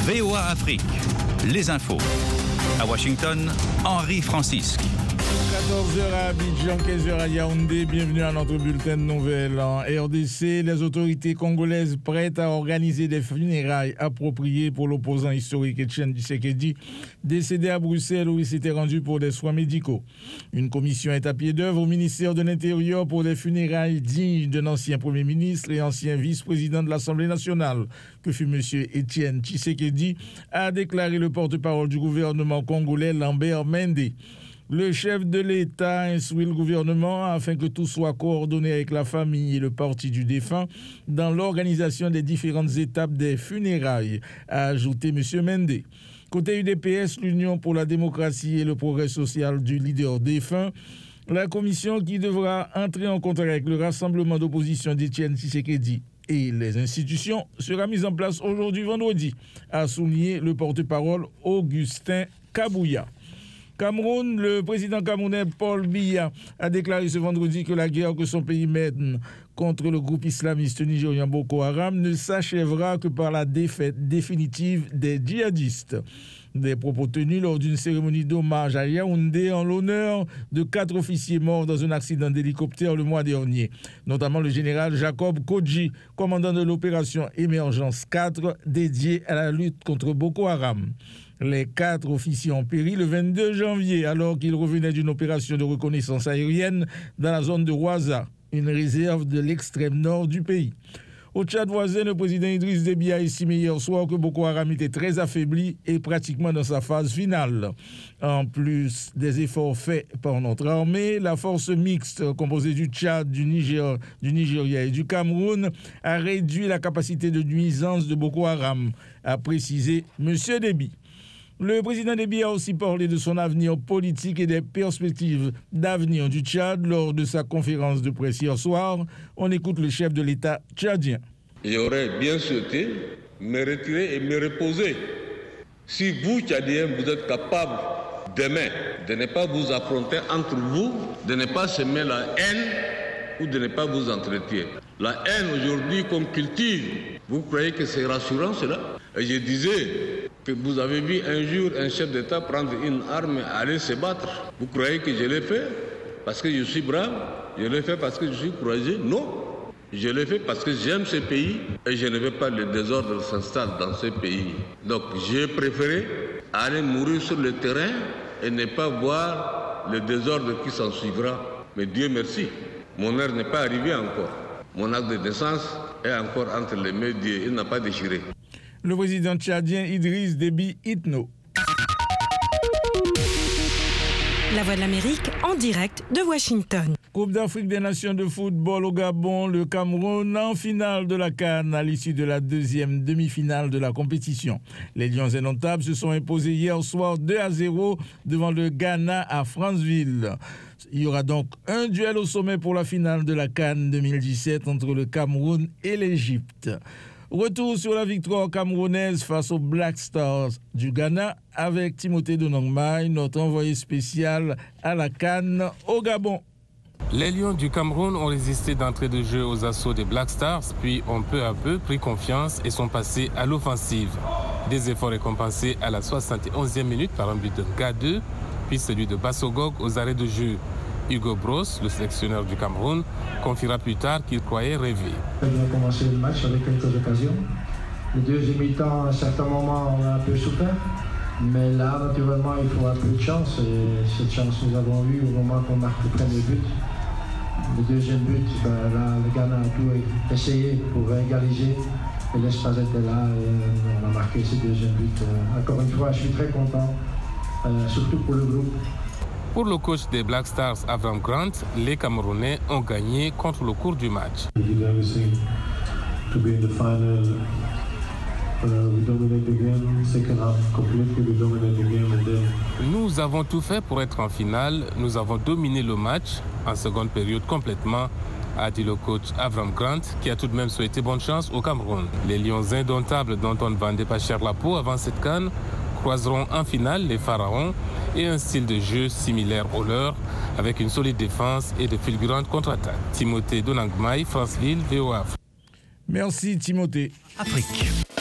VOA Afrique, les infos. À Washington, Henri Francisque. 14h à Abidjan, 15h à Yaoundé. Bienvenue à notre bulletin de nouvelles. En RDC, les autorités congolaises prêtes à organiser des funérailles appropriées pour l'opposant historique Etienne Tshisekedi, décédé à Bruxelles où il s'était rendu pour des soins médicaux. Une commission est à pied d'œuvre au ministère de l'Intérieur pour des funérailles dignes d'un ancien Premier ministre et ancien vice-président de l'Assemblée nationale, que fut M. Etienne Tshisekedi, a déclaré le porte-parole du gouvernement congolais Lambert Mende. Le chef de l'État instruit le gouvernement afin que tout soit coordonné avec la famille et le parti du défunt dans l'organisation des différentes étapes des funérailles, a ajouté M. Mende. Côté UDPS, l'Union pour la démocratie et le progrès social du leader défunt, la commission qui devra entrer en contact avec le rassemblement d'opposition d'Etienne Tshisekedi et les institutions sera mise en place aujourd'hui vendredi, a souligné le porte-parole Augustin Kabouya. Cameroun, le président camerounais Paul Biya a déclaré ce vendredi que la guerre que son pays mène contre le groupe islamiste nigérien Boko Haram ne s'achèvera que par la défaite définitive des djihadistes. Des propos tenus lors d'une cérémonie d'hommage à Yaoundé en l'honneur de 4 officiers morts dans un accident d'hélicoptère le mois dernier, notamment le général Jacob Kodji, commandant de l'opération Émergence 4 dédiée à la lutte contre Boko Haram. Les 4 officiers ont péri le 22 janvier alors qu'ils revenaient d'une opération de reconnaissance aérienne dans la zone de Ouaza, une réserve de l'extrême nord du pays. Au Tchad voisin, le président Idriss Déby a estimé hier soir que Boko Haram était très affaibli et pratiquement dans sa phase finale. En plus des efforts faits par notre armée, la force mixte composée du Tchad, du Nigeria et du Cameroun a réduit la capacité de nuisance de Boko Haram, a précisé M. Déby. Le président Déby a aussi parlé de son avenir politique et des perspectives d'avenir du Tchad lors de sa conférence de presse hier soir. On écoute le chef de l'État tchadien. J'aurais bien souhaité me retirer et me reposer. Si vous, Tchadiens, vous êtes capables demain de ne pas vous affronter entre vous, de ne pas semer la haine ou de ne pas vous entretenir. La haine aujourd'hui qu'on cultive, vous croyez que c'est rassurant cela? Et je disais que vous avez vu un jour un chef d'État prendre une arme et aller se battre. Vous croyez que je l'ai fait parce que je suis brave? Je l'ai fait parce que je suis courageux? Non. Je l'ai fait parce que j'aime ce pays et je ne veux pas que le désordre s'installe dans ce pays. Donc j'ai préféré aller mourir sur le terrain et ne pas voir le désordre qui s'en suivra. Mais Dieu merci, mon heure n'est pas arrivée encore. Mon acte de naissance est encore entre les mains de Dieu, il n'a pas déchiré. Le président tchadien Idriss Déby Itno. La Voix de l'Amérique en direct de Washington. Coupe d'Afrique des Nations de football au Gabon, le Cameroun en finale de la CAN à l'issue de la deuxième demi-finale de la compétition. Les Lions indomptables se sont imposés hier soir 2-0 devant le Ghana à Franceville. Il y aura donc un duel au sommet pour la finale de la CAN 2017 entre le Cameroun et l'Égypte. Retour sur la victoire camerounaise face aux Black Stars du Ghana avec Timothée Donongmaï, notre envoyé spécial à la CAN au Gabon. Les Lions du Cameroun ont résisté d'entrée de jeu aux assauts des Black Stars, puis ont peu à peu pris confiance et sont passés à l'offensive. Des efforts récompensés à la 71e minute par un but de Ga2, puis celui de Bassogog aux arrêts de jeu. Hugo Bros, le sélectionneur du Cameroun, confiera plus tard qu'il croyait rêver. On a commencé le match avec quelques occasions. Le deuxième mi-temps, à un certain moment, on a un peu souffert. Mais là, naturellement, il faut un peu de chance. Et cette chance, nous avons eu au moment qu'on marque le premier but. Le deuxième but, là, le Ghana a tout essayé pour égaliser. Et l'espace était là et on a marqué ce deuxième but. Encore une fois, je suis très content, surtout pour le groupe. Pour le coach des Black Stars, Avram Grant, les Camerounais ont gagné contre le cours du match. Nous avons tout fait pour être en finale. Nous avons dominé le match en seconde période complètement, a dit le coach Avram Grant, qui a tout de même souhaité bonne chance au Cameroun. Les Lions indomptables dont on ne vendait pas cher la peau avant cette CAN croiseront en finale les Pharaons et un style de jeu similaire au leur, avec une solide défense et de fulgurantes contre-attaques. Timothée Donangmaï, Franceville, VOA. Merci Timothée. Afrique.